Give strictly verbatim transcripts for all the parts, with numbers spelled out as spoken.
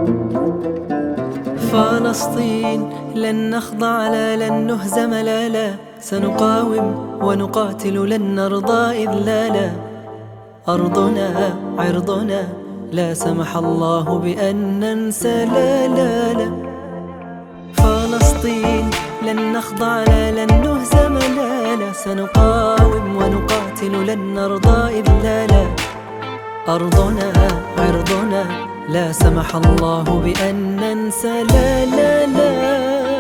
فلسطين لن نخضع لا لن نهزم لا لا، سنقاوم ونقاتل لن نرضى إذلالا. أرضنا عرضنا لا سمح الله بأن ننسى لا لا لا. فلسطين لن نخضع لا لن نهزم لا لا، سنقاوم ونقاتل لن نرضى إذلالا. أرضنا عرضنا لا سمح الله بأن ننسى لا لا لا.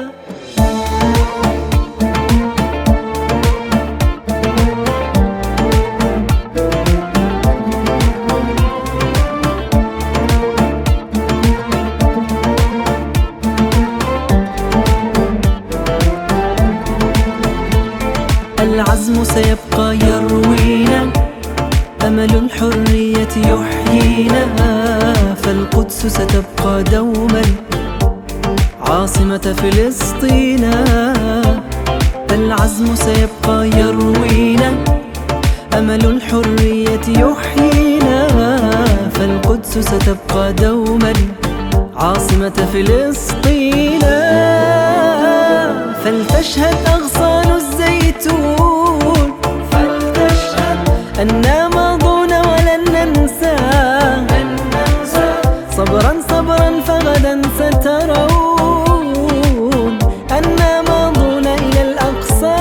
العزم سيبقى يروينا، أمل الحرية يحيينا، فالقدس ستبقى دوما عاصمة فلسطين. العزم سيبقى يروينا، أمل الحرية يحيينا، فالقدس ستبقى دوما عاصمة فلسطين. فلتشهد أغصان الزيتون، فلتشهد أننا ماضون ولن ننسى، صبرا صبرا فغدا سترون أننا ماضون إلى الأقصى.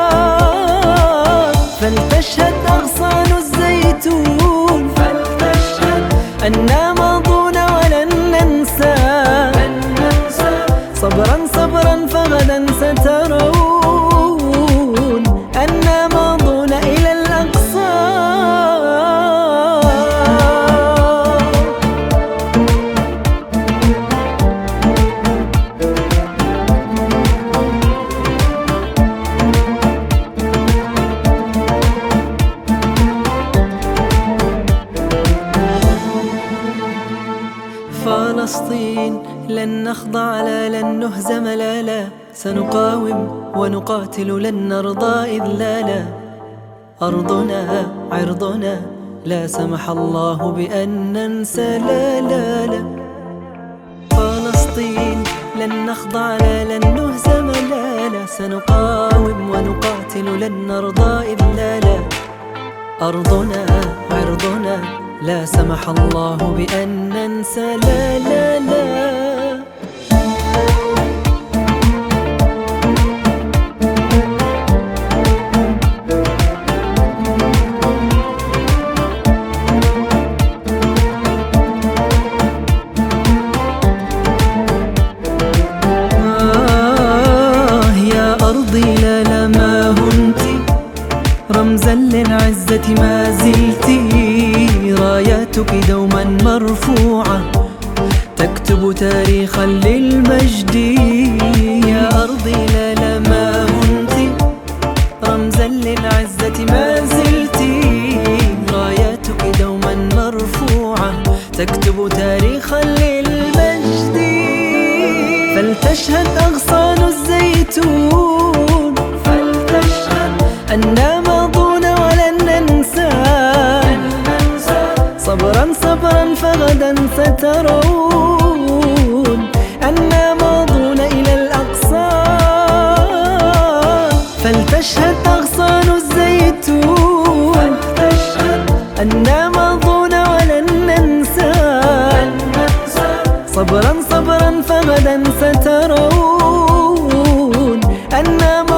فلتشهد أغصان الزيتون، فلتشهد أننا ماضون ولن ننسى، صبرا صبرا فغدا سترون أننا ماضون إلى الأقصى. فلسطين لن نخضع لا لن نهزم لا لا، سنقاوم ونقاتل لن نرضى إذلالا. أرضنا عرضنا لا سمح الله بأن ننسى لا لا لا. فلسطين لن نخضع لا لن نهزم لا لا، سنقاوم ونقاتل لن نرضى إذلالا. أرضنا عرضنا لا سمح الله بأن ننسى لا لا لا. لا لا ما هنتي رمزا للعزة ما زلتي، راياتك دوما مرفوعة تكتب تاريخا للمجد. يا أرضي لا لا ما هنتي رمزا للعزة ما زلتي، راياتك دوما مرفوعة تكتب تاريخا للمجد. فلتشهد أغصان الزيتون، فلتشهد أننا ماضون ولن ننسى، صبرا صبرا فغدا سترون أننا ماضون إلى الأقصى. فلتشهد أغصان الزيتون، فلتشهد أننا ماضون ولن ننسى، صبرا صبرا فغدا سترون أننا